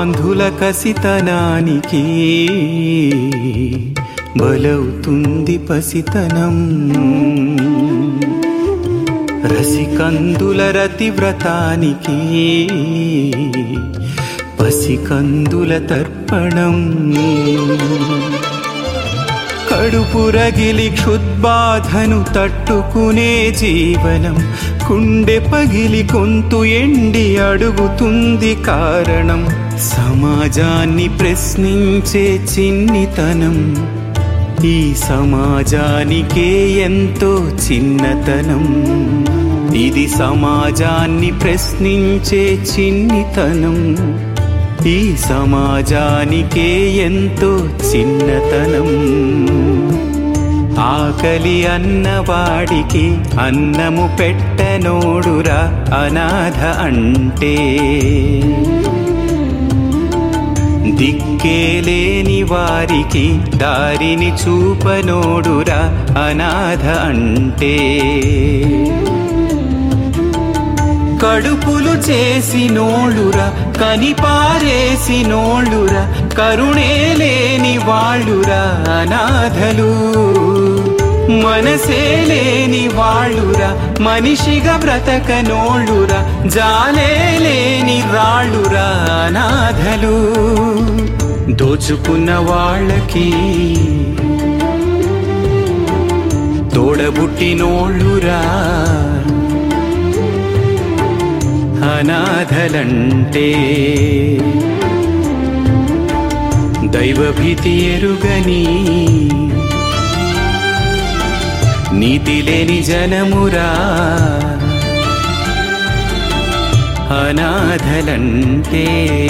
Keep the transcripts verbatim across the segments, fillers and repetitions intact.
కాంధుల కసితనానికి బలవుతుంది పసితనం. రసికందుల రతివ్రతానికి పసికందుల తర్పణం. కడుపు రగిలి క్షుద్బాధను తట్టుకునే జీవనం, కుండె పగిలి గొంతు ఎండి అడుగుతుంది కారణం. సమాజాన్ని ప్రశ్నించే చిన్నితనం, ఈ సమాజానికే ఎంతో చిన్నతనం. ఇది సమాజాన్ని ప్రశ్నించే చిన్నితనం, ఈ సమాజానికే ఎంతో చిన్నతనం. ఆకలి అన్నవాడికి అన్నము పెట్టనోడురా అనాథ అంటే. దిక్కేలేని వారికి దారిని చూపనోడురా అనాథ అంటే. కడుపులు చేసినోళ్ళురా కనిపారేసినోళ్ళురా, కరుణే లేని వాళ్ళురా అనాథలు. మనసే లేని వాళ్ళురా మనిషిగా బ్రతకనోళ్ళురా, జాలే లేని రాళ్ళురా అనాథలు. దోచుకున్న వాళ్ళకి తోడబుట్టినోళ్ళురా అనాథలంటే. దైవభీతి ఎరుగని నీతి లేని జనమురా అనాథలంటే.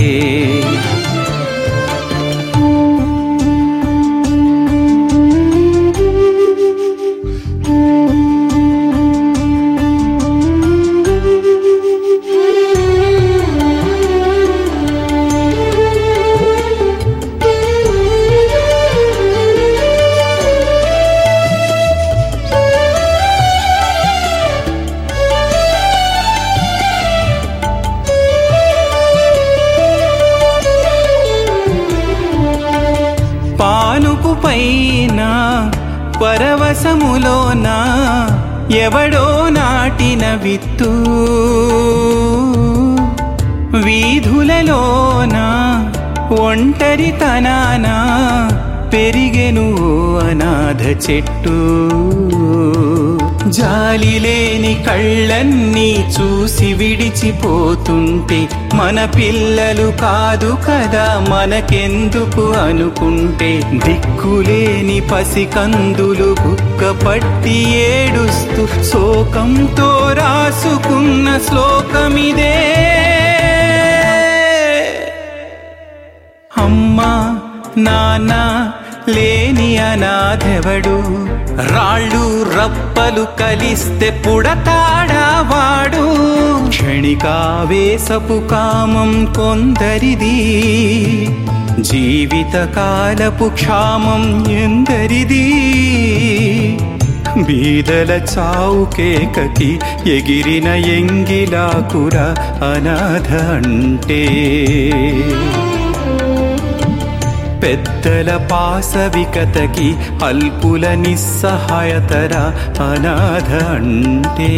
పానుపు పైన పరవశములోన ఎవడో నాటిన విత్తు, వీధులలోన ఒంటరితనాన పెరిగెను అనాథ చెట్టు. జాలి లేని కళ్ళన్నీ చూసి విడిచిపోతుంటే, మన పిల్లలు కాదు కదా మనకెందుకు అనుకుంటే, దిక్కులేని పసికందులు బుక్క పట్టి ఏడుస్తూ శోకంతో రాసుకున్న శ్లోకమిదే. అమ్మా నాన్న లేని అనాథెవడు, రాళ్ళు రప్పలు కలిస్తే పుడతాడా వాడు. క్షణికావేశపు కామం కొందరిది, జీవితకాలపు క్షామం ఎందరిది. బీదల చావు కేకకి ఎగిరిన ఎంగిలాకురా అనాథ అంటే. పెద్దల పాశవికతకి అల్పుల నిస్సహాయతర అనాథ అంటే.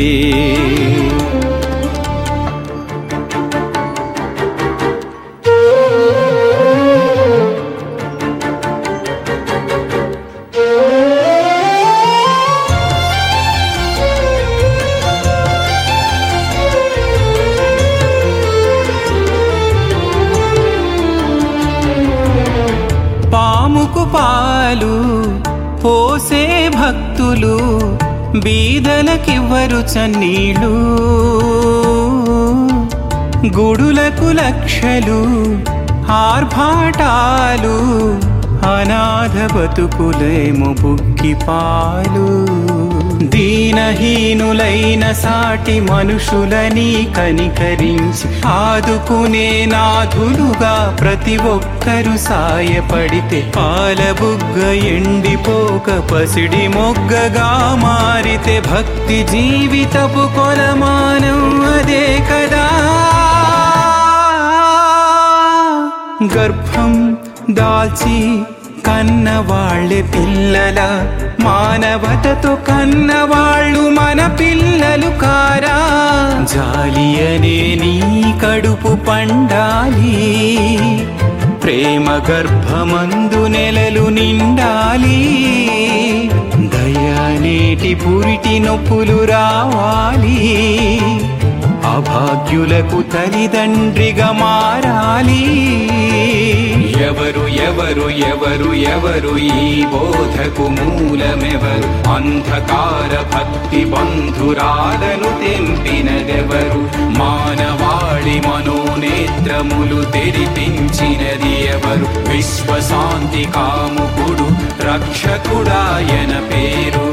పాముకు పాలు పోసే భక్తులు బీదలకివ్వరు చన్నీళ్ళు, గుడులకు లక్షలు ఆర్భాటాలు, అనాథ బతుకులేమో బుక్కి పాలు. దీనహీనులైన సాటి మనుషులని కనికరించి ఆదుకునే నాథులుగా ప్రతి ఒక్కరు సాయపడితే, పాలబుగ్గ ఎండిపోక పసిడి మొగ్గగా మారితే, భక్తి జీవితపు కొలమానం అదే కదా. గర్భం దాల్చి కన్నవాళ్ళే పిల్లల మానవతతో కన్నవాళ్ళు మన పిల్లలు కారా. జాలి అనే నీ కడుపు పండాలి, ప్రేమ గర్భమందు నెలలు నిండాలి. దయనేటి పురిటి నొప్పులు రావాలి, అభాగ్యులకు తల్లిదండ్రిగా మారాలి. ఎవరు ఎవరు ఎవరు ఎవరు ఈ బోధకు మూలమెవరు? అంధకార భక్తి బంధురాలను తెంపినదెవరు? మానవాళి మనోనేత్రములు తెరిపించినది ఎవరు? విశ్వశాంతి కాముకుడు రక్షకుడాయన పేరు.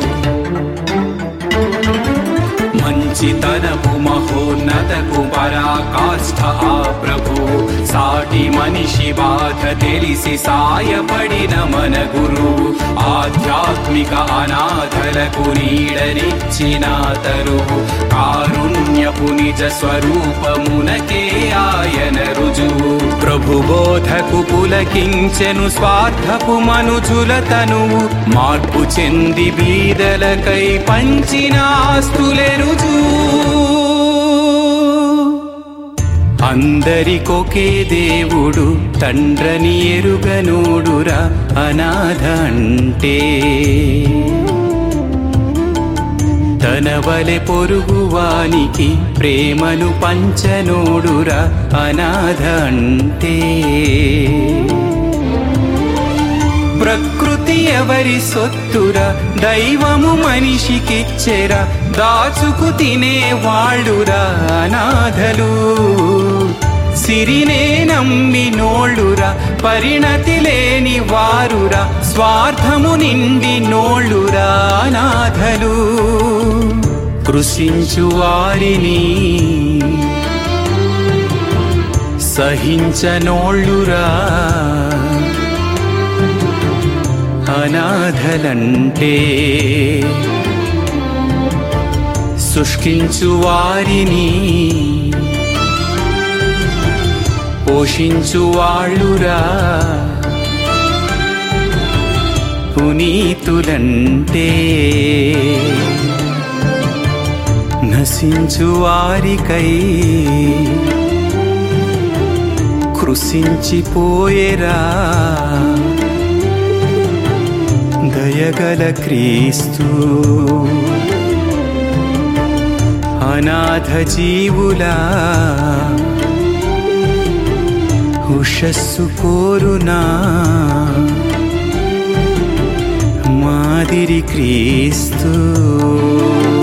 మంచితనపు మహోన్నతకు పరాకాష్ఠ ఆ ప్రభు. సాటి మనిషి బాధ తెలిసి సాయపడిన మన గురువు. ఆధ్యాత్మిక అనాథలకు నీడనిచ్చిన తరువు. కారుణ్యపు నిజ స్వరూపమునకే ఆయన రుజువు. ప్రభు బోధకు పులకించెను స్వార్థపు మనుజుల తనువు. మార్పు చెంది బీదలకై పంచిన ఆస్తులే రుజువు. అందరికొకే దేవుడు తండ్రని ఎరుగనోడురా అనాథ అంటే. తన వలె పొరుగువానికి ప్రేమను పంచనోడురా అనాథ అంటే. ప్రకృతి ఎవరి సొత్తురా, దైవము మనిషికిచ్చెరా. దాచుకు తినే వాళ్ళురా అనాథలు. సిరినే నమ్మి నోళ్ళురా, పరిణతి లేని వారురా. స్వార్థము నిండి నోళ్ళురా అనాథలు. కృషించు వారిని సహించనోళ్ళురా అనాథలంటే. శుష్కించు వారిని పోషించు వాళ్ళురా పునీతులంటే. నశించు వారికై కృషించిపోయేరా దయగల క్రీస్తు. అనాథ జీవులా ఉషస్సు కోరునా మాదిరి క్రీస్తు.